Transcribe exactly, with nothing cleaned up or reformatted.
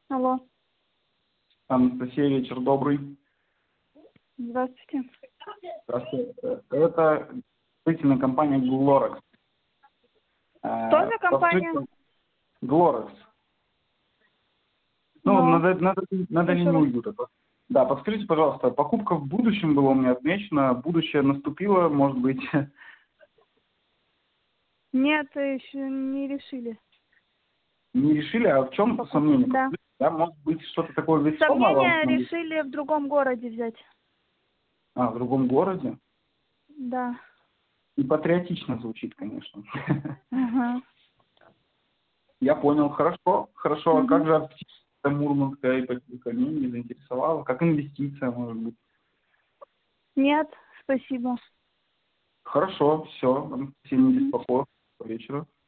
Алло. Анастасия, вечер добрый. Здравствуйте. Здравствуйте. Это строительная компания Glorex. Что за компания? Glorex. Ну, Но. надо, надо, надо ли не уйдут. Да, подскажите, пожалуйста, покупка в будущем была у меня отмечена, будущее наступило, может быть? Нет, еще не решили. Не решили, а в чем Покупку. сомнение? Да. Да, может быть, что-то такое весомое Сомнения вам? решили в другом городе взять. А, в другом городе? Да. И патриотично звучит, конечно. Ага. Я понял, хорошо, хорошо. А Угу. как же активная мурманская ипотека? Меня не заинтересовала. Как инвестиция, может быть? Нет, спасибо. Хорошо, все. Анастасия, не беспокойтесь. Вечера.